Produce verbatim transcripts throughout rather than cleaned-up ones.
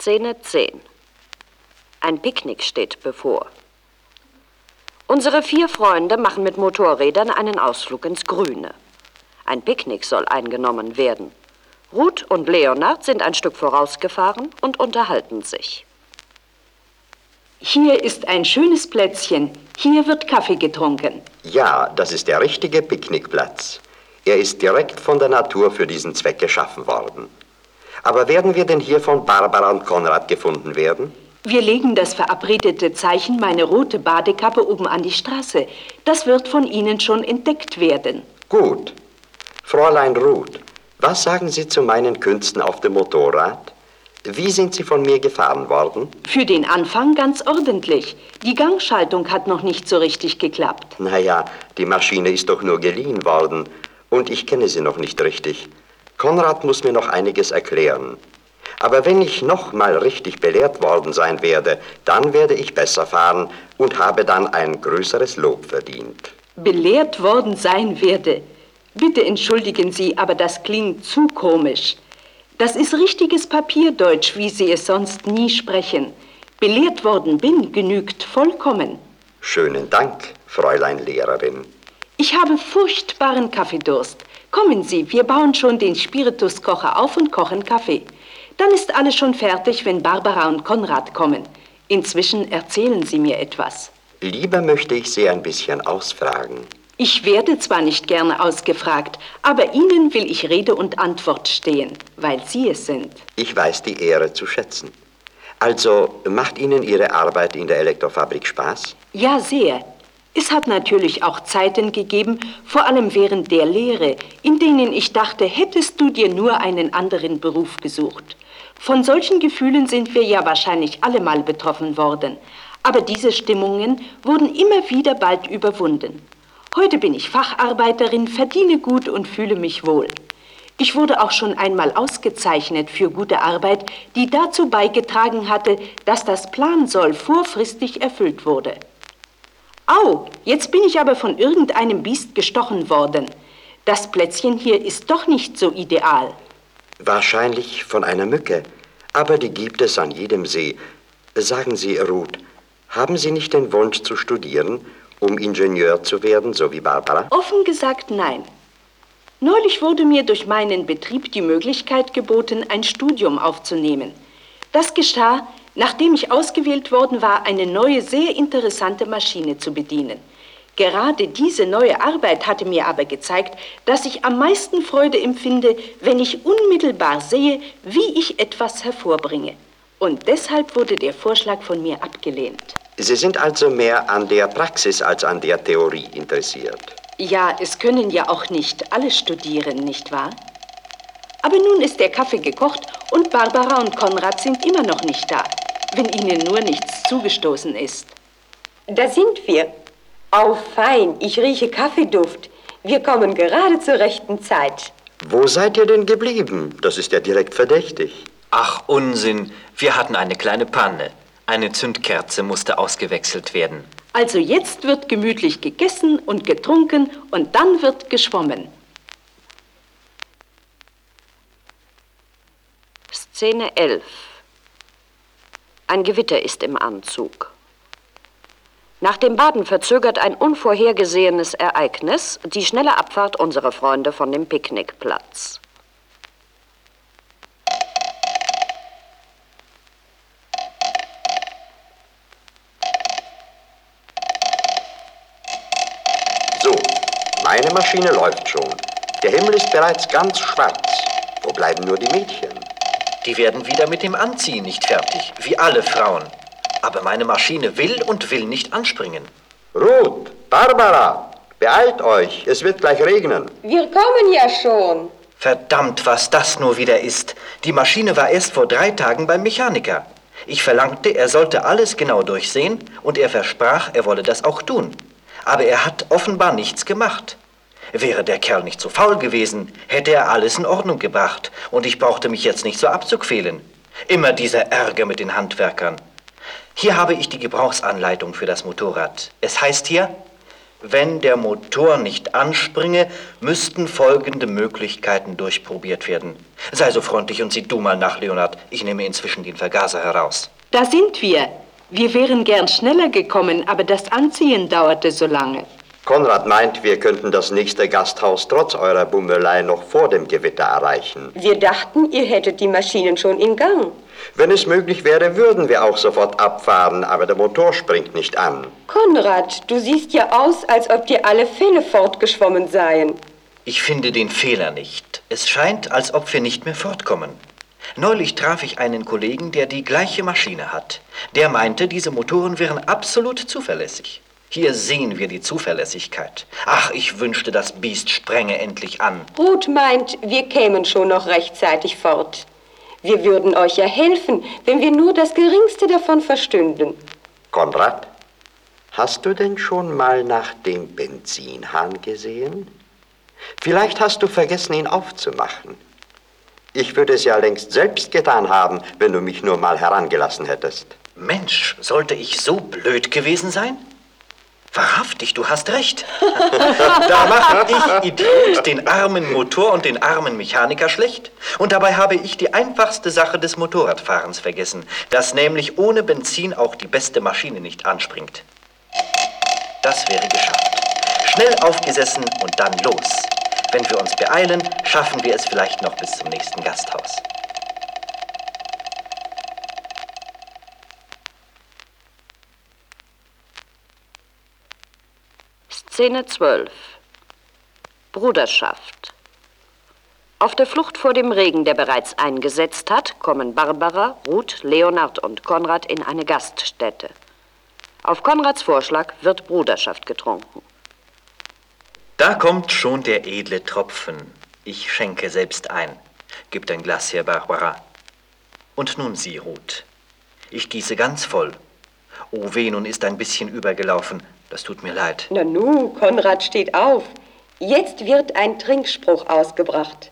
Szene zehn. Ein Picknick steht bevor. Unsere vier Freunde machen mit Motorrädern einen Ausflug ins Grüne. Ein Picknick soll eingenommen werden. Ruth und Leonard sind ein Stück vorausgefahren und unterhalten sich. Hier ist ein schönes Plätzchen. Hier wird Kaffee getrunken. Ja, das ist der richtige Picknickplatz. Er ist direkt von der Natur für diesen Zweck geschaffen worden. Aber werden wir denn hier von Barbara und Konrad gefunden werden? Wir legen das verabredete Zeichen, meine rote Badekappe, oben an die Straße. Das wird von Ihnen schon entdeckt werden. Gut. Fräulein Ruth, was sagen Sie zu meinen Künsten auf dem Motorrad? Wie sind Sie von mir gefahren worden? Für den Anfang ganz ordentlich. Die Gangschaltung hat noch nicht so richtig geklappt. Naja, die Maschine ist doch nur geliehen worden und ich kenne sie noch nicht richtig. Konrad muss mir noch einiges erklären. Aber wenn ich noch mal richtig belehrt worden sein werde, dann werde ich besser fahren und habe dann ein größeres Lob verdient. Belehrt worden sein werde? Bitte entschuldigen Sie, aber das klingt zu komisch. Das ist richtiges Papierdeutsch, wie Sie es sonst nie sprechen. Belehrt worden bin, genügt vollkommen. Schönen Dank, Fräulein Lehrerin. Ich habe furchtbaren Kaffeedurst. Kommen Sie, wir bauen schon den Spirituskocher auf und kochen Kaffee. Dann ist alles schon fertig, wenn Barbara und Konrad kommen. Inzwischen erzählen Sie mir etwas. Lieber möchte ich Sie ein bisschen ausfragen. Ich werde zwar nicht gerne ausgefragt, aber Ihnen will ich Rede und Antwort stehen, weil Sie es sind. Ich weiß die Ehre zu schätzen. Also, macht Ihnen Ihre Arbeit in der Elektrofabrik Spaß? Ja, sehr. Es hat natürlich auch Zeiten gegeben, vor allem während der Lehre, in denen ich dachte, hättest du dir nur einen anderen Beruf gesucht. Von solchen Gefühlen sind wir ja wahrscheinlich alle mal betroffen worden. Aber diese Stimmungen wurden immer wieder bald überwunden. Heute bin ich Facharbeiterin, verdiene gut und fühle mich wohl. Ich wurde auch schon einmal ausgezeichnet für gute Arbeit, die dazu beigetragen hatte, dass das Plansoll vorfristig erfüllt wurde. Au, jetzt bin ich aber von irgendeinem Biest gestochen worden. Das Plätzchen hier ist doch nicht so ideal. Wahrscheinlich von einer Mücke, aber die gibt es an jedem See. Sagen Sie, Ruth, haben Sie nicht den Wunsch zu studieren, um Ingenieur zu werden, so wie Barbara? Offen gesagt, nein. Neulich wurde mir durch meinen Betrieb die Möglichkeit geboten, ein Studium aufzunehmen. Das geschah, nachdem ich ausgewählt worden war, eine neue, sehr interessante Maschine zu bedienen. Gerade diese neue Arbeit hatte mir aber gezeigt, dass ich am meisten Freude empfinde, wenn ich unmittelbar sehe, wie ich etwas hervorbringe. Und deshalb wurde der Vorschlag von mir abgelehnt. Sie sind also mehr an der Praxis als an der Theorie interessiert. Ja, es können ja auch nicht alle studieren, nicht wahr? Aber nun ist der Kaffee gekocht und Barbara und Konrad sind immer noch nicht da, wenn ihnen nur nichts zugestoßen ist. Da sind wir. Au, fein, ich rieche Kaffeeduft. Wir kommen gerade zur rechten Zeit. Wo seid ihr denn geblieben? Das ist ja direkt verdächtig. Ach, Unsinn. Wir hatten eine kleine Panne. Eine Zündkerze musste ausgewechselt werden. Also jetzt wird gemütlich gegessen und getrunken und dann wird geschwommen. Szene elf. Ein Gewitter ist im Anzug. Nach dem Baden verzögert ein unvorhergesehenes Ereignis die schnelle Abfahrt unserer Freunde von dem Picknickplatz. So, meine Maschine läuft schon. Der Himmel ist bereits ganz schwarz. Wo bleiben nur die Mädchen? Die werden wieder mit dem Anziehen nicht fertig, wie alle Frauen. Aber meine Maschine will und will nicht anspringen. Ruth, Barbara, beeilt euch, es wird gleich regnen. Wir kommen ja schon. Verdammt, was das nur wieder ist. Die Maschine war erst vor drei Tagen beim Mechaniker. Ich verlangte, er sollte alles genau durchsehen und er versprach, er wolle das auch tun. Aber er hat offenbar nichts gemacht. Wäre der Kerl nicht so faul gewesen, hätte er alles in Ordnung gebracht und ich brauchte mich jetzt nicht so abzuquälen. Immer dieser Ärger mit den Handwerkern. Hier habe ich die Gebrauchsanleitung für das Motorrad. Es heißt hier, Wenn der Motor nicht anspringe, müssten folgende Möglichkeiten durchprobiert werden. Sei so freundlich und sieh du mal nach, Leonard. Ich nehme inzwischen den Vergaser heraus. Da sind wir. Wir wären gern schneller gekommen, aber das Anziehen dauerte so lange. Konrad meint, wir könnten das nächste Gasthaus trotz eurer Bummelei noch vor dem Gewitter erreichen. Wir dachten, ihr hättet die Maschinen schon in Gang. Wenn es möglich wäre, würden wir auch sofort abfahren, aber der Motor springt nicht an. Konrad, du siehst ja aus, als ob dir alle Fälle fortgeschwommen seien. Ich finde den Fehler nicht. Es scheint, als ob wir nicht mehr fortkommen. Neulich traf ich einen Kollegen, der die gleiche Maschine hat. Der meinte, diese Motoren wären absolut zuverlässig. Hier sehen wir die Zuverlässigkeit. Ach, ich wünschte, das Biest sprenge endlich an. Ruth meint, wir kämen schon noch rechtzeitig fort. Wir würden euch ja helfen, wenn wir nur das Geringste davon verstünden. Konrad, hast du denn schon mal nach dem Benzinhahn gesehen? Vielleicht hast du vergessen, ihn aufzumachen. Ich würde es ja längst selbst getan haben, wenn du mich nur mal herangelassen hättest. Mensch, sollte ich so blöd gewesen sein? Wahrhaftig, du hast recht. Da mache ich, Idiot, den armen Motor und den armen Mechaniker schlecht. Und dabei habe ich die einfachste Sache des Motorradfahrens vergessen, dass nämlich ohne Benzin auch die beste Maschine nicht anspringt. Das wäre geschafft. Schnell aufgesessen und dann los. Wenn wir uns beeilen, schaffen wir es vielleicht noch bis zum nächsten Gasthaus. Szene zwölf. Bruderschaft. Auf der Flucht vor dem Regen, der bereits eingesetzt hat, kommen Barbara, Ruth, Leonard und Konrad in eine Gaststätte. Auf Konrads Vorschlag wird Bruderschaft getrunken. Da kommt schon der edle Tropfen. Ich schenke selbst ein. Gib dein Glas her, Barbara. Und nun Sie, Ruth. Ich gieße ganz voll. Oh weh, nun ist ein bisschen übergelaufen. Das tut mir leid. Nanu, Konrad steht auf. Jetzt wird ein Trinkspruch ausgebracht.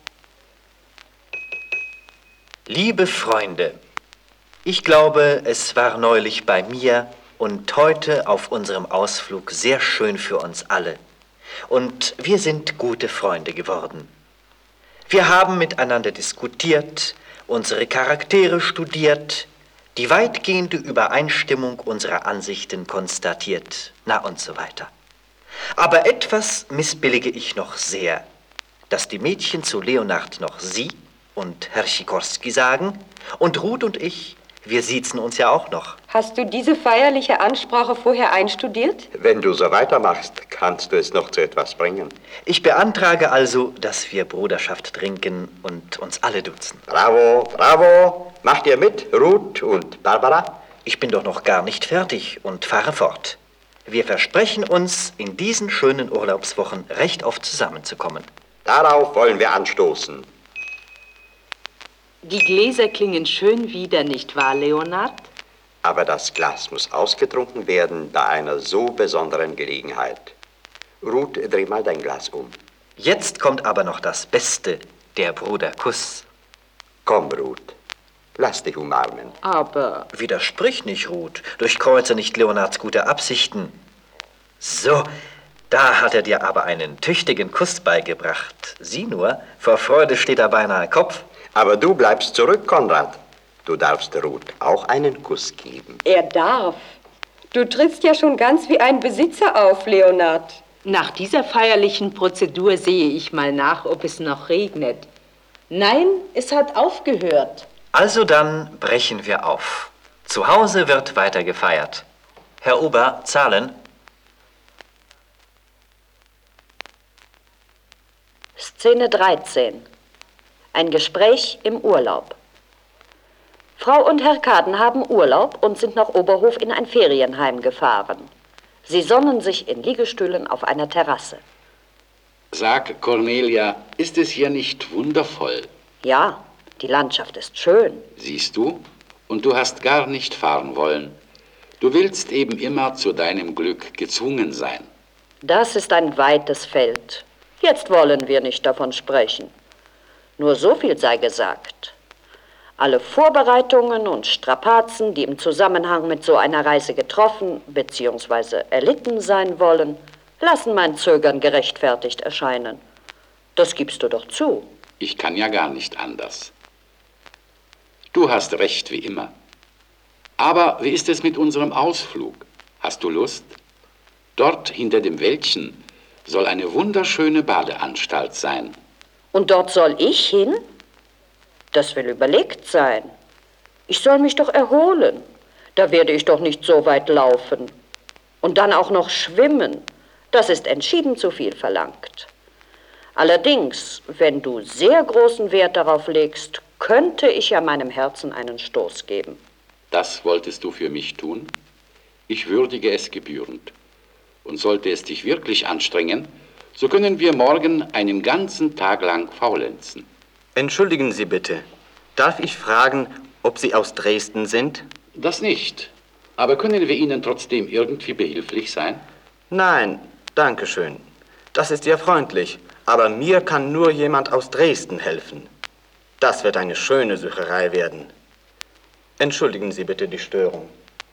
Liebe Freunde, ich glaube, es war neulich bei mir und heute auf unserem Ausflug sehr schön für uns alle. Und wir sind gute Freunde geworden. Wir haben miteinander diskutiert, unsere Charaktere studiert, die weitgehende Übereinstimmung unserer Ansichten konstatiert, na und so weiter. Aber etwas missbillige ich noch sehr, dass die Mädchen zu Leonard noch Sie und Herr Sikorski sagen und Ruth und ich, wir siezen uns ja auch noch. Hast du diese feierliche Ansprache vorher einstudiert? Wenn du so weitermachst, kannst du es noch zu etwas bringen. Ich beantrage also, dass wir Bruderschaft trinken und uns alle duzen. Bravo, bravo. Macht ihr mit, Ruth und Barbara? Ich bin doch noch gar nicht fertig und fahre fort. Wir versprechen uns, in diesen schönen Urlaubswochen recht oft zusammenzukommen. Darauf wollen wir anstoßen. Die Gläser klingen schön wieder, nicht wahr, Leonard? Aber das Glas muss ausgetrunken werden bei einer so besonderen Gelegenheit. Ruth, dreh mal dein Glas um. Jetzt kommt aber noch das Beste, der Bruderkuss. Komm, Ruth, lass dich umarmen. Aber... Widersprich nicht, Ruth. Durchkreuze nicht Leonards gute Absichten. So, da hat er dir aber einen tüchtigen Kuss beigebracht. Sieh nur, vor Freude steht er beinahe Kopf. Aber du bleibst zurück, Konrad. Du darfst Ruth auch einen Kuss geben. Er darf. Du trittst ja schon ganz wie ein Besitzer auf, Leonard. Nach dieser feierlichen Prozedur sehe ich mal nach, ob es noch regnet. Nein, es hat aufgehört. Also dann brechen wir auf. Zu Hause wird weiter gefeiert. Herr Ober, zahlen. Szene dreizehn. Ein Gespräch im Urlaub. Frau und Herr Kaden haben Urlaub und sind nach Oberhof in ein Ferienheim gefahren. Sie sonnen sich in Liegestühlen auf einer Terrasse. Sag, Cornelia, ist es hier nicht wundervoll? Ja, die Landschaft ist schön. Siehst du? Und du hast gar nicht fahren wollen. Du willst eben immer zu deinem Glück gezwungen sein. Das ist ein weites Feld. Jetzt wollen wir nicht davon sprechen. Nur so viel sei gesagt. Alle Vorbereitungen und Strapazen, die im Zusammenhang mit so einer Reise getroffen bzw. erlitten sein wollen, lassen mein Zögern gerechtfertigt erscheinen. Das gibst du doch zu. Ich kann ja gar nicht anders. Du hast recht, wie immer. Aber wie ist es mit unserem Ausflug? Hast du Lust? Dort hinter dem Wäldchen soll eine wunderschöne Badeanstalt sein. Und dort soll ich hin? Das will überlegt sein. Ich soll mich doch erholen. Da werde ich doch nicht so weit laufen. Und dann auch noch schwimmen. Das ist entschieden zu viel verlangt. Allerdings, wenn du sehr großen Wert darauf legst, könnte ich ja meinem Herzen einen Stoß geben. Das wolltest du für mich tun? Ich würdige es gebührend. Und sollte es dich wirklich anstrengen, so können wir morgen einen ganzen Tag lang faulenzen. Entschuldigen Sie bitte. Darf ich fragen, ob Sie aus Dresden sind? Das nicht. Aber können wir Ihnen trotzdem irgendwie behilflich sein? Nein, danke schön. Das ist ja freundlich. Aber mir kann nur jemand aus Dresden helfen. Das wird eine schöne Sucherei werden. Entschuldigen Sie bitte die Störung.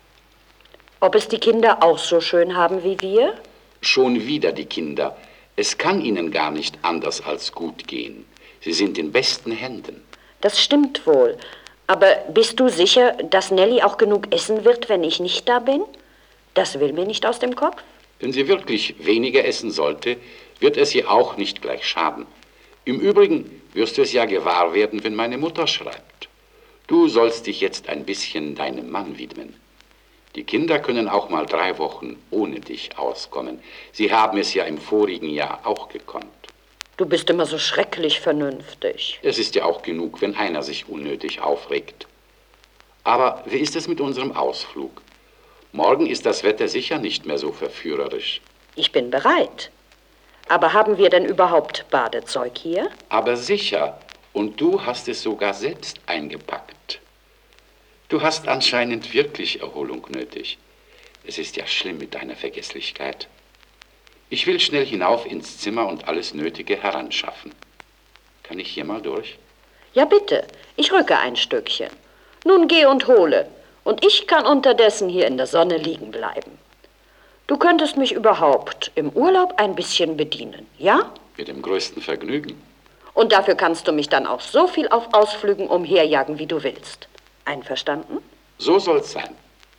Ob es die Kinder auch so schön haben wie wir? Schon wieder die Kinder. Es kann ihnen gar nicht anders als gut gehen. Sie sind in besten Händen. Das stimmt wohl. Aber bist du sicher, dass Nelly auch genug essen wird, wenn ich nicht da bin? Das will mir nicht aus dem Kopf. Wenn sie wirklich weniger essen sollte, wird es ihr auch nicht gleich schaden. Im Übrigen wirst du es ja gewahr werden, wenn meine Mutter schreibt. Du sollst dich jetzt ein bisschen deinem Mann widmen. Die Kinder können auch mal drei Wochen ohne dich auskommen. Sie haben es ja im vorigen Jahr auch gekonnt. Du bist immer so schrecklich vernünftig. Es ist ja auch genug, wenn einer sich unnötig aufregt. Aber wie ist es mit unserem Ausflug? Morgen ist das Wetter sicher nicht mehr so verführerisch. Ich bin bereit. Aber haben wir denn überhaupt Badezeug hier? Aber sicher. Und du hast es sogar selbst eingepackt. Du hast anscheinend wirklich Erholung nötig. Es ist ja schlimm mit deiner Vergesslichkeit. Ich will schnell hinauf ins Zimmer und alles Nötige heranschaffen. Kann ich hier mal durch? Ja, bitte. Ich rücke ein Stückchen. Nun geh und hole. Und ich kann unterdessen hier in der Sonne liegen bleiben. Du könntest mich überhaupt im Urlaub ein bisschen bedienen, ja? Mit dem größten Vergnügen. Und dafür kannst du mich dann auch so viel auf Ausflügen umherjagen, wie du willst. Einverstanden? So soll's sein.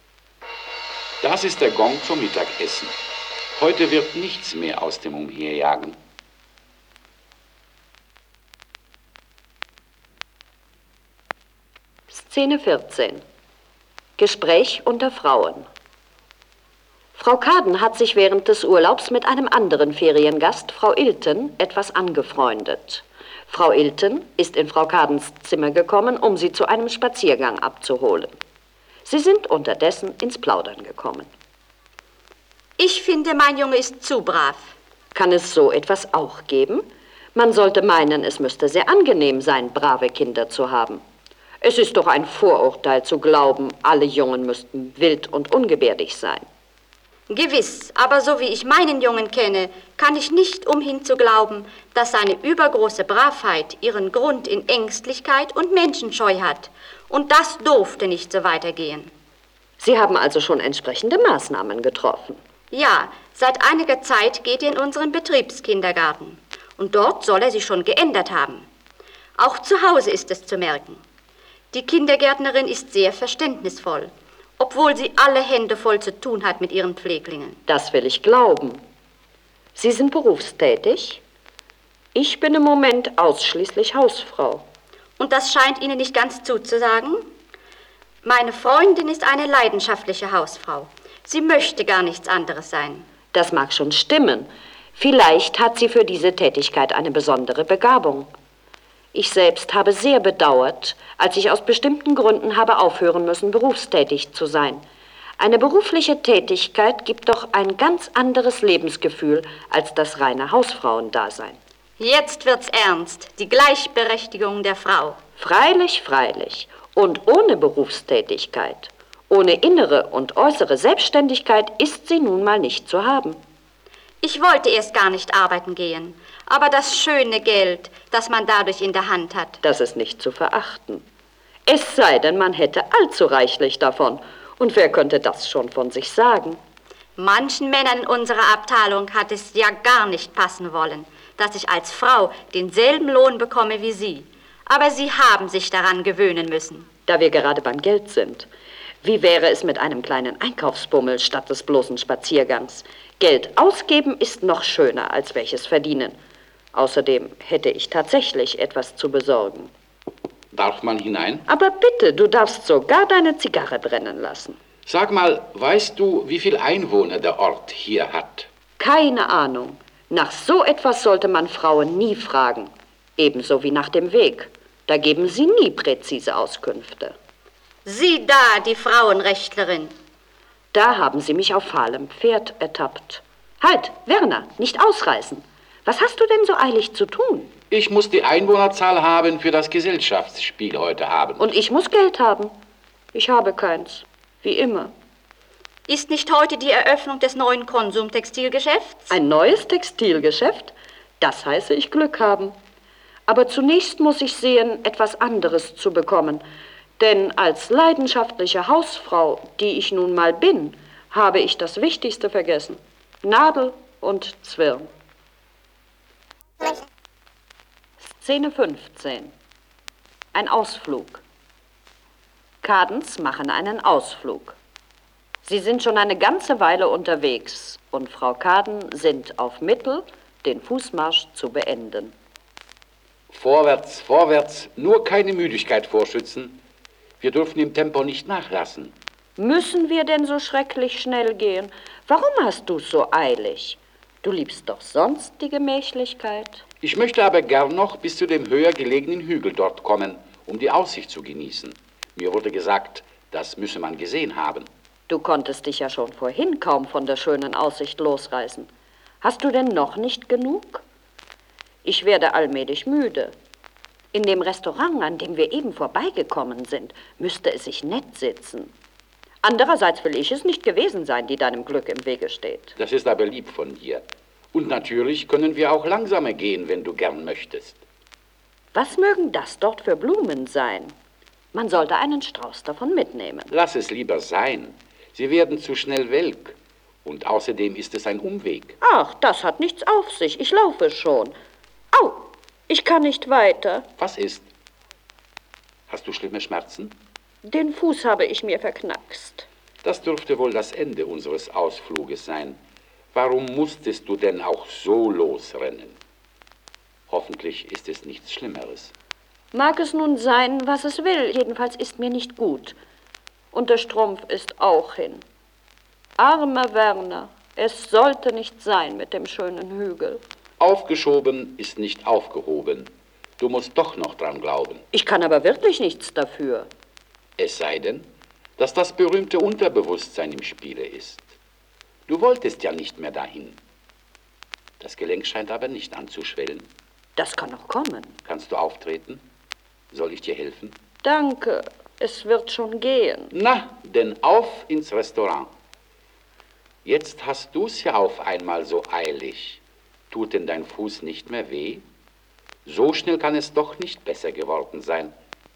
Das ist der Gong zum Mittagessen. Heute wird nichts mehr aus dem Umherjagen. Szene vierzehn. Gespräch unter Frauen. Frau Kaden hat sich während des Urlaubs mit einem anderen Feriengast, Frau Ilten, etwas angefreundet. Frau Ilten ist in Frau Kadens Zimmer gekommen, um sie zu einem Spaziergang abzuholen. Sie sind unterdessen ins Plaudern gekommen. Ich finde, mein Junge ist zu brav. Kann es so etwas auch geben? Man sollte meinen, es müsste sehr angenehm sein, brave Kinder zu haben. Es ist doch ein Vorurteil zu glauben, alle Jungen müssten wild und ungebärdig sein. Gewiss, aber so wie ich meinen Jungen kenne, kann ich nicht umhin zu glauben, dass seine übergroße Bravheit ihren Grund in Ängstlichkeit und Menschenscheu hat. Und das durfte nicht so weitergehen. Sie haben also schon entsprechende Maßnahmen getroffen? Ja, seit einiger Zeit geht er in unseren Betriebskindergarten. Und dort soll er sich schon geändert haben. Auch zu Hause ist es zu merken. Die Kindergärtnerin ist sehr verständnisvoll, obwohl sie alle Hände voll zu tun hat mit ihren Pfleglingen. Das will ich glauben. Sie sind berufstätig? Ich bin im Moment ausschließlich Hausfrau. Und das scheint Ihnen nicht ganz zuzusagen? Meine Freundin ist eine leidenschaftliche Hausfrau. Sie möchte gar nichts anderes sein. Das mag schon stimmen. Vielleicht hat sie für diese Tätigkeit eine besondere Begabung. Ich selbst habe sehr bedauert, als ich aus bestimmten Gründen habe aufhören müssen, berufstätig zu sein. Eine berufliche Tätigkeit gibt doch ein ganz anderes Lebensgefühl als das reine Hausfrauendasein. Jetzt wird's ernst, die Gleichberechtigung der Frau. Freilich, freilich. Und ohne Berufstätigkeit, ohne innere und äußere Selbstständigkeit ist sie nun mal nicht zu haben. Ich wollte erst gar nicht arbeiten gehen, aber das schöne Geld, das man dadurch in der Hand hat. Das ist nicht zu verachten. Es sei denn, man hätte allzu reichlich davon. Und wer könnte das schon von sich sagen? Manchen Männern in unserer Abteilung hat es ja gar nicht passen wollen, dass ich als Frau denselben Lohn bekomme wie Sie. Aber Sie haben sich daran gewöhnen müssen. Da wir gerade beim Geld sind, wie wäre es mit einem kleinen Einkaufsbummel statt des bloßen Spaziergangs? Geld ausgeben ist noch schöner als welches verdienen. Außerdem hätte ich tatsächlich etwas zu besorgen. Darf man hinein? Aber bitte, du darfst sogar deine Zigarre brennen lassen. Sag mal, weißt du, wie viel Einwohner der Ort hier hat? Keine Ahnung. Nach so etwas sollte man Frauen nie fragen. Ebenso wie nach dem Weg. Da geben sie nie präzise Auskünfte. Sie da, die Frauenrechtlerin. Da haben sie mich auf fahlem Pferd ertappt. Halt, Werner, nicht ausreißen. Was hast du denn so eilig zu tun? Ich muss die Einwohnerzahl haben für das Gesellschaftsspiel heute Abend. Und ich muss Geld haben. Ich habe keins. Wie immer. Ist nicht heute die Eröffnung des neuen Konsumtextilgeschäfts? Ein neues Textilgeschäft? Das heiße ich Glück haben. Aber zunächst muss ich sehen, etwas anderes zu bekommen. Denn als leidenschaftliche Hausfrau, die ich nun mal bin, habe ich das Wichtigste vergessen. Nadel und Zwirn. Szene fünfzehn. Ein Ausflug. Kadens machen einen Ausflug. Sie sind schon eine ganze Weile unterwegs und Frau Kaden sind auf Mittel, den Fußmarsch zu beenden. Vorwärts, vorwärts, nur keine Müdigkeit vorschützen. Wir dürfen im Tempo nicht nachlassen. Müssen wir denn so schrecklich schnell gehen? Warum hast du's so eilig? Du liebst doch sonst die Gemächlichkeit. Ich möchte aber gern noch bis zu dem höher gelegenen Hügel dort kommen, um die Aussicht zu genießen. Mir wurde gesagt, das müsse man gesehen haben. Du konntest dich ja schon vorhin kaum von der schönen Aussicht losreißen. Hast du denn noch nicht genug? Ich werde allmählich müde. In dem Restaurant, an dem wir eben vorbeigekommen sind, müsste es sich nett sitzen. Andererseits will ich es nicht gewesen sein, die deinem Glück im Wege steht. Das ist aber lieb von dir. Und natürlich können wir auch langsamer gehen, wenn du gern möchtest. Was mögen das dort für Blumen sein? Man sollte einen Strauß davon mitnehmen. Lass es lieber sein. Sie werden zu schnell welk. Und außerdem ist es ein Umweg. Ach, das hat nichts auf sich. Ich laufe schon. Au, ich kann nicht weiter. Was ist? Hast du schlimme Schmerzen? Den Fuß habe ich mir verknackst. Das dürfte wohl das Ende unseres Ausfluges sein. Warum musstest du denn auch so losrennen? Hoffentlich ist es nichts Schlimmeres. Mag es nun sein, was es will. Jedenfalls ist mir nicht gut. Und der Strumpf ist auch hin. Armer Werner, es sollte nicht sein mit dem schönen Hügel. Aufgeschoben ist nicht aufgehoben. Du musst doch noch dran glauben. Ich kann aber wirklich nichts dafür. Es sei denn, dass das berühmte Unterbewusstsein im Spiele ist. Du wolltest ja nicht mehr dahin. Das Gelenk scheint aber nicht anzuschwellen. Das kann noch kommen. Kannst du auftreten? Soll ich dir helfen? Danke, es wird schon gehen. Na, denn auf ins Restaurant. Jetzt hast du's ja auf einmal so eilig. Tut denn dein Fuß nicht mehr weh? So schnell kann es doch nicht besser geworden sein.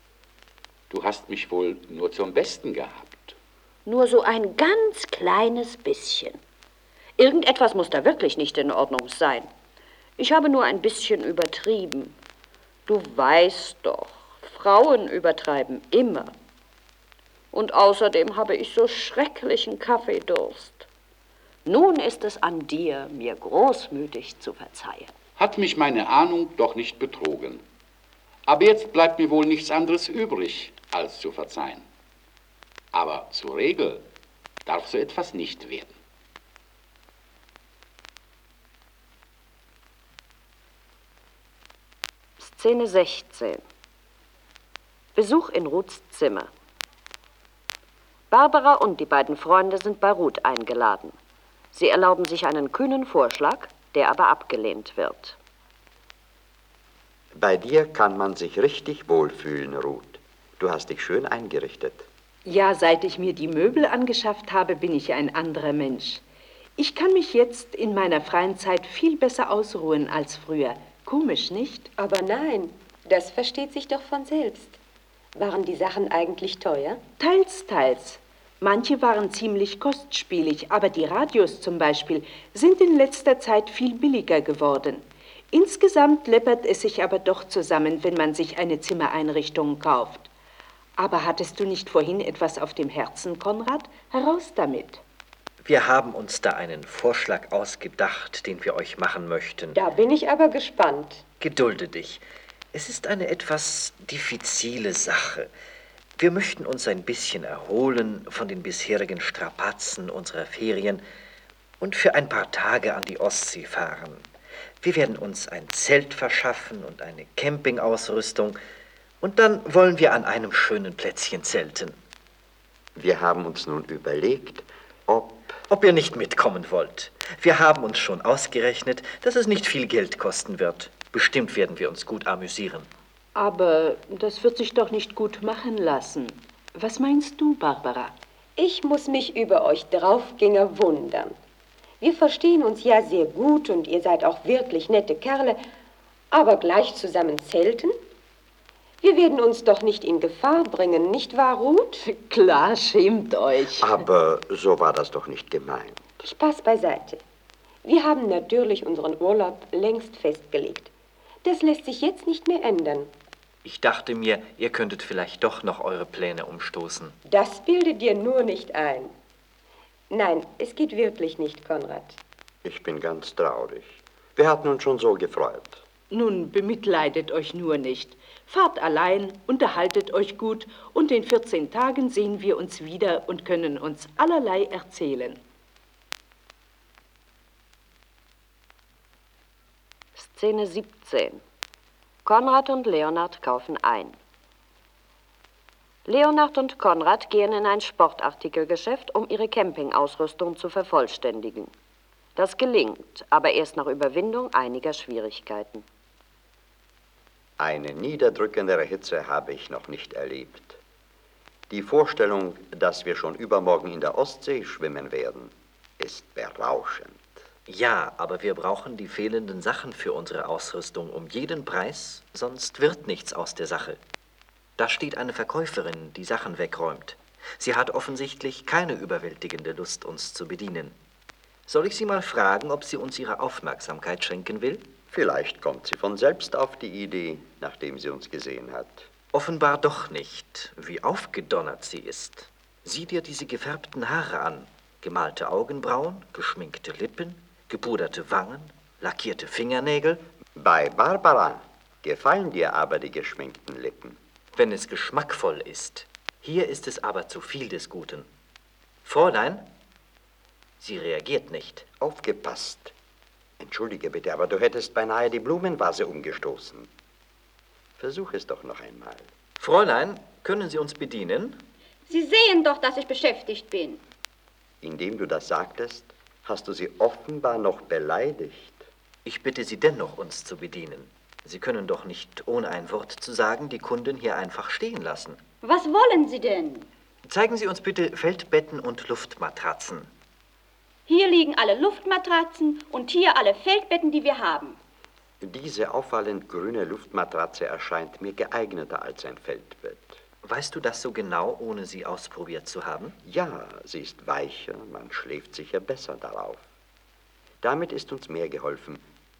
Du hast mich wohl nur zum Besten gehabt. Nur so ein ganz kleines bisschen. Irgendetwas muss da wirklich nicht in Ordnung sein. Ich habe nur ein bisschen übertrieben. Du weißt doch, Frauen übertreiben immer. Und außerdem habe ich so schrecklichen Kaffeedurst. Nun ist es an dir, mir großmütig zu verzeihen. Hat mich meine Ahnung doch nicht betrogen. Aber jetzt bleibt mir wohl nichts anderes übrig, als zu verzeihen. Aber zur Regel darf so etwas nicht werden. Szene sechzehn. Besuch in Ruths Zimmer. Barbara und die beiden Freunde sind bei Ruth eingeladen. Sie erlauben sich einen kühnen Vorschlag, der aber abgelehnt wird. Bei dir kann man sich richtig wohlfühlen, Ruth. Du hast dich schön eingerichtet. Ja, seit ich mir die Möbel angeschafft habe, bin ich ein anderer Mensch. Ich kann mich jetzt in meiner freien Zeit viel besser ausruhen als früher. Komisch, nicht? Aber nein, das versteht sich doch von selbst. Waren die Sachen eigentlich teuer? Teils, teils. Manche waren ziemlich kostspielig, aber die Radios zum Beispiel sind in letzter Zeit viel billiger geworden. Insgesamt läppert es sich aber doch zusammen, wenn man sich eine Zimmereinrichtung kauft. Aber hattest du nicht vorhin etwas auf dem Herzen, Konrad? Heraus damit. Wir haben uns da einen Vorschlag ausgedacht, den wir euch machen möchten. Da bin ich aber gespannt. Gedulde dich. Es ist eine etwas diffizile Sache. Wir möchten uns ein bisschen erholen von den bisherigen Strapazen unserer Ferien und für ein paar Tage an die Ostsee fahren. Wir werden uns ein Zelt verschaffen und eine Campingausrüstung und dann wollen wir an einem schönen Plätzchen zelten. Wir haben uns nun überlegt, ob... Ob ihr nicht mitkommen wollt. Wir haben uns schon ausgerechnet, dass es nicht viel Geld kosten wird. Bestimmt werden wir uns gut amüsieren. Aber das wird sich doch nicht gut machen lassen. Was meinst du, Barbara? Ich muss mich über euch Draufgänger wundern. Wir verstehen uns ja sehr gut und ihr seid auch wirklich nette Kerle, aber gleich zusammen zelten? Wir werden uns doch nicht in Gefahr bringen, nicht wahr, Ruth? Klar, schämt euch. Aber so war das doch nicht gemeint. Spaß beiseite. Wir haben natürlich unseren Urlaub längst festgelegt. Das lässt sich jetzt nicht mehr ändern. Ich dachte mir, ihr könntet vielleicht doch noch eure Pläne umstoßen. Das bildet dir nur nicht ein. Nein, es geht wirklich nicht, Konrad. Ich bin ganz traurig. Wir hatten uns schon so gefreut. Nun, bemitleidet euch nur nicht. Fahrt allein, unterhaltet euch gut und in vierzehn Tagen sehen wir uns wieder und können uns allerlei erzählen. Szene siebzehn. Konrad und Leonard kaufen ein. Leonard und Konrad gehen in ein Sportartikelgeschäft, um ihre Campingausrüstung zu vervollständigen. Das gelingt, aber erst nach Überwindung einiger Schwierigkeiten. Eine niederdrückendere Hitze habe ich noch nicht erlebt. Die Vorstellung, dass wir schon übermorgen in der Ostsee schwimmen werden, ist berauschend. Ja, aber wir brauchen die fehlenden Sachen für unsere Ausrüstung um jeden Preis, sonst wird nichts aus der Sache. Da steht eine Verkäuferin, die Sachen wegräumt. Sie hat offensichtlich keine überwältigende Lust, uns zu bedienen. Soll ich sie mal fragen, ob sie uns ihre Aufmerksamkeit schenken will? Vielleicht kommt sie von selbst auf die Idee, nachdem sie uns gesehen hat. Offenbar doch nicht, wie aufgedonnert sie ist. Sieh dir diese gefärbten Haare an. Gemalte Augenbrauen, geschminkte Lippen, gepuderte Wangen, lackierte Fingernägel. Bei Barbara gefallen dir aber die geschminkten Lippen. Wenn es geschmackvoll ist. Hier ist es aber zu viel des Guten. Fräulein? Sie reagiert nicht. Aufgepasst. Entschuldige bitte, aber du hättest beinahe die Blumenvase umgestoßen. Versuch es doch noch einmal. Fräulein, können Sie uns bedienen? Sie sehen doch, dass ich beschäftigt bin. Indem du das sagtest, hast du sie offenbar noch beleidigt. Ich bitte Sie dennoch, uns zu bedienen. Sie können doch nicht, ohne ein Wort zu sagen, die Kunden hier einfach stehen lassen. Was wollen Sie denn? Zeigen Sie uns bitte Feldbetten und Luftmatratzen. Hier liegen alle Luftmatratzen und hier alle Feldbetten, die wir haben. Diese auffallend grüne Luftmatratze erscheint mir geeigneter als ein Feldbett. Weißt du das so genau, ohne sie ausprobiert zu haben? Ja, sie ist weicher, man schläft sicher besser darauf. Damit ist uns mehr geholfen.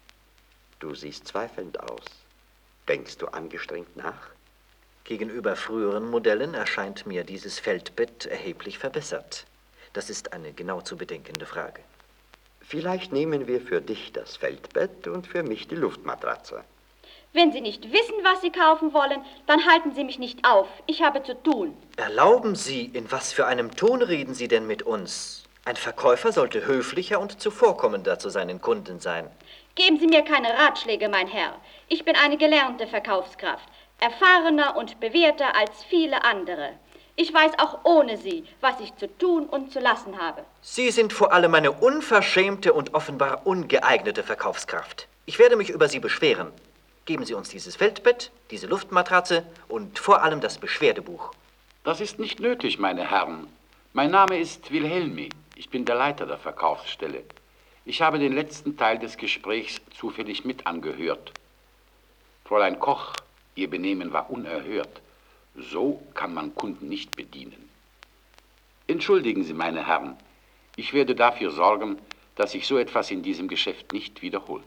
Du siehst zweifelnd aus. Denkst du angestrengt nach? Gegenüber früheren Modellen erscheint mir dieses Feldbett erheblich verbessert. Das ist eine genau zu bedenkende Frage. Vielleicht nehmen wir für dich das Feldbett und für mich die Luftmatratze. Wenn Sie nicht wissen, was Sie kaufen wollen, dann halten Sie mich nicht auf. Ich habe zu tun. Erlauben Sie, in was für einem Ton reden Sie denn mit uns? Ein Verkäufer sollte höflicher und zuvorkommender zu seinen Kunden sein. Geben Sie mir keine Ratschläge, mein Herr. Ich bin eine gelernte Verkaufskraft, erfahrener und bewährter als viele andere. Ich weiß auch ohne Sie, was ich zu tun und zu lassen habe. Sie sind vor allem eine unverschämte und offenbar ungeeignete Verkaufskraft. Ich werde mich über Sie beschweren. Geben Sie uns dieses Feldbett, diese Luftmatratze und vor allem das Beschwerdebuch. Das ist nicht nötig, meine Herren. Mein Name ist Wilhelmi. Ich bin der Leiter der Verkaufsstelle. Ich habe den letzten Teil des Gesprächs zufällig mit angehört. Fräulein Koch, Ihr Benehmen war unerhört. So kann man Kunden nicht bedienen. Entschuldigen Sie, meine Herren, ich werde dafür sorgen, dass sich so etwas in diesem Geschäft nicht wiederholt.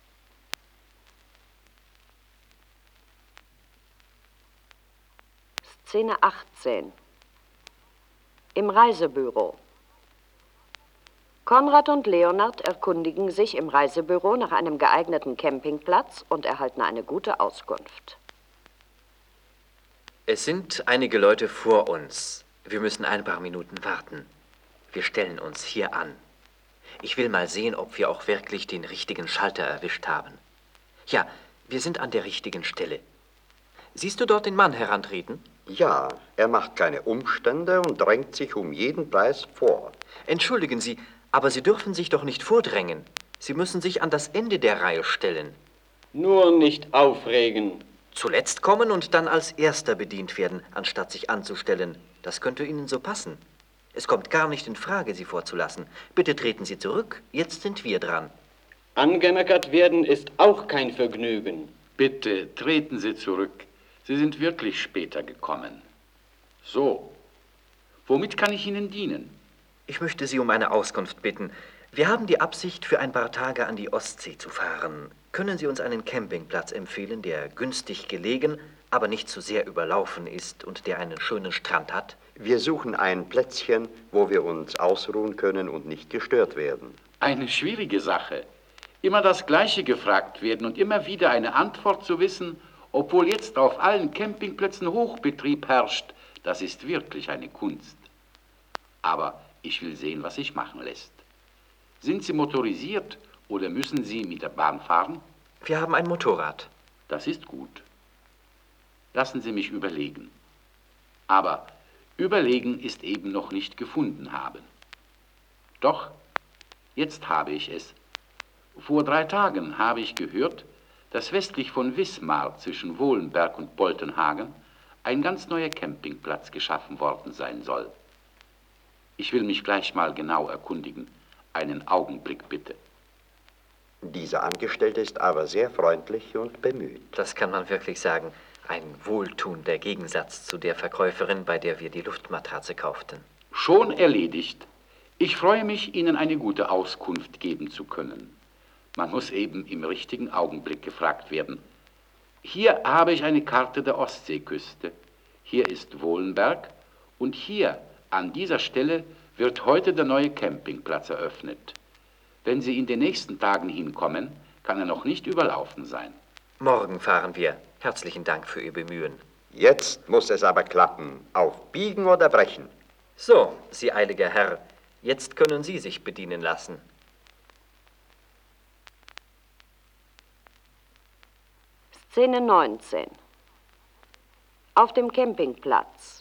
Szene achtzehn. Im Reisebüro. Konrad und Leonard erkundigen sich im Reisebüro nach einem geeigneten Campingplatz und erhalten eine gute Auskunft. Es sind einige Leute vor uns. Wir müssen ein paar Minuten warten. Wir stellen uns hier an. Ich will mal sehen, ob wir auch wirklich den richtigen Schalter erwischt haben. Ja, wir sind an der richtigen Stelle. Siehst du dort den Mann herantreten? Ja, er macht keine Umstände und drängt sich um jeden Preis vor. Entschuldigen Sie, aber Sie dürfen sich doch nicht vordrängen. Sie müssen sich an das Ende der Reihe stellen. Nur nicht aufregen. Zuletzt kommen und dann als Erster bedient werden, anstatt sich anzustellen. Das könnte Ihnen so passen. Es kommt gar nicht in Frage, Sie vorzulassen. Bitte treten Sie zurück. Jetzt sind wir dran. Angemeckert werden ist auch kein Vergnügen. Bitte treten Sie zurück. Sie sind wirklich später gekommen. So, womit kann ich Ihnen dienen? Ich möchte Sie um eine Auskunft bitten. Wir haben die Absicht, für ein paar Tage an die Ostsee zu fahren. Können Sie uns einen Campingplatz empfehlen, der günstig gelegen, aber nicht zu sehr überlaufen ist und der einen schönen Strand hat? Wir suchen ein Plätzchen, wo wir uns ausruhen können und nicht gestört werden. Eine schwierige Sache. Immer das Gleiche gefragt werden und immer wieder eine Antwort zu wissen, obwohl jetzt auf allen Campingplätzen Hochbetrieb herrscht, das ist wirklich eine Kunst. Aber ich will sehen, was sich machen lässt. Sind Sie motorisiert oder müssen Sie mit der Bahn fahren? Wir haben ein Motorrad. Das ist gut. Lassen Sie mich überlegen. Aber überlegen ist eben noch nicht gefunden haben. Doch, jetzt habe ich es. Vor drei Tagen habe ich gehört, dass westlich von Wismar zwischen Wohlenberg und Boltenhagen ein ganz neuer Campingplatz geschaffen worden sein soll. Ich will mich gleich mal genau erkundigen. Einen Augenblick bitte. Dieser Angestellte ist aber sehr freundlich und bemüht. Das kann man wirklich sagen. Ein wohltuender Gegensatz zu der Verkäuferin, bei der wir die Luftmatratze kauften. Schon erledigt. Ich freue mich, Ihnen eine gute Auskunft geben zu können. Man muss eben im richtigen Augenblick gefragt werden. Hier habe ich eine Karte der Ostseeküste. Hier ist Wohlenberg und hier, an dieser Stelle, wird heute der neue Campingplatz eröffnet. Wenn Sie in den nächsten Tagen hinkommen, kann er noch nicht überlaufen sein. Morgen fahren wir. Herzlichen Dank für Ihr Bemühen. Jetzt muss es aber klappen. Auf Biegen oder Brechen. So, Sie eiliger Herr, jetzt können Sie sich bedienen lassen. Szene neunzehn. Auf dem Campingplatz.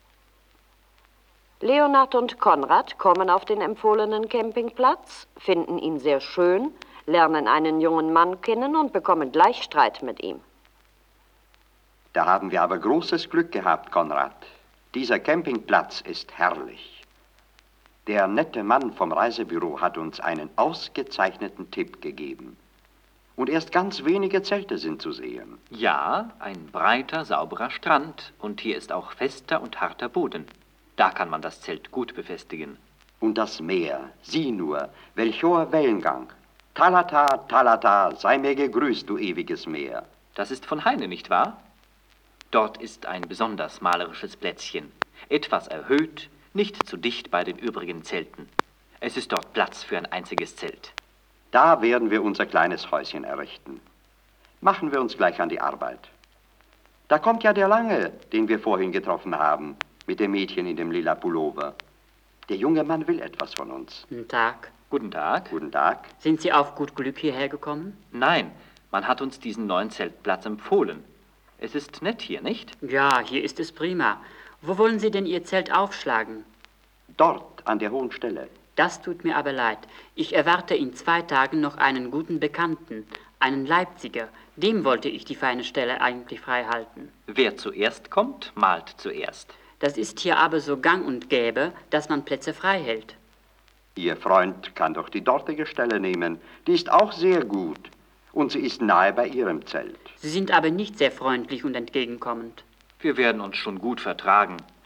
Leonard und Konrad kommen auf den empfohlenen Campingplatz, finden ihn sehr schön, lernen einen jungen Mann kennen und bekommen gleich Streit mit ihm. Da haben wir aber großes Glück gehabt, Konrad. Dieser Campingplatz ist herrlich. Der nette Mann vom Reisebüro hat uns einen ausgezeichneten Tipp gegeben. Und erst ganz wenige Zelte sind zu sehen. Ja, ein breiter, sauberer Strand. Und hier ist auch fester und harter Boden. Da kann man das Zelt gut befestigen. Und das Meer, sieh nur, welch hoher Wellengang. Talata, Talata, sei mir gegrüßt, du ewiges Meer. Das ist von Heine, nicht wahr? Dort ist ein besonders malerisches Plätzchen. Etwas erhöht, nicht zu dicht bei den übrigen Zelten. Es ist dort Platz für ein einziges Zelt. Da werden wir unser kleines Häuschen errichten. Machen wir uns gleich an die Arbeit. Da kommt ja der Lange, den wir vorhin getroffen haben, mit dem Mädchen in dem lila Pullover. Der junge Mann will etwas von uns. Guten Tag. Guten Tag. Guten Tag. Sind Sie auf gut Glück hierher gekommen? Nein, man hat uns diesen neuen Zeltplatz empfohlen. Es ist nett hier, nicht? Ja, hier ist es prima. Wo wollen Sie denn Ihr Zelt aufschlagen? Dort, an der hohen Stelle. Das tut mir aber leid. Ich erwarte in zwei Tagen noch einen guten Bekannten, einen Leipziger. Dem wollte ich die feine Stelle eigentlich frei halten. Wer zuerst kommt, malt zuerst. Das ist hier aber so gang und gäbe, dass man Plätze frei hält. Ihr Freund kann doch die dortige Stelle nehmen. Die ist auch sehr gut. Und sie ist nahe bei Ihrem Zelt. Sie sind aber nicht sehr freundlich und entgegenkommend. Wir werden uns schon gut vertragen.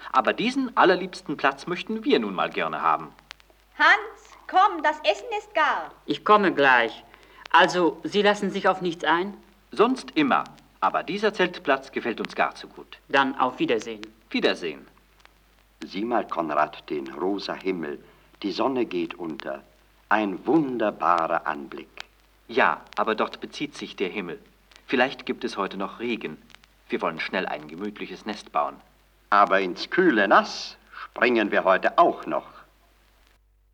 Aber diesen allerliebsten Platz möchten wir nun mal gerne haben. Hans, komm, das Essen ist gar. Ich komme gleich. Also, Sie lassen sich auf nichts ein? Sonst immer. Aber dieser Zeltplatz gefällt uns gar zu gut. Dann auf Wiedersehen. Wiedersehen. Sieh mal, Konrad, den rosa Himmel. Die Sonne geht unter. Ein wunderbarer Anblick. Ja, aber dort bezieht sich der Himmel. Vielleicht gibt es heute noch Regen. Wir wollen schnell ein gemütliches Nest bauen. Aber ins kühle Nass springen wir heute auch noch.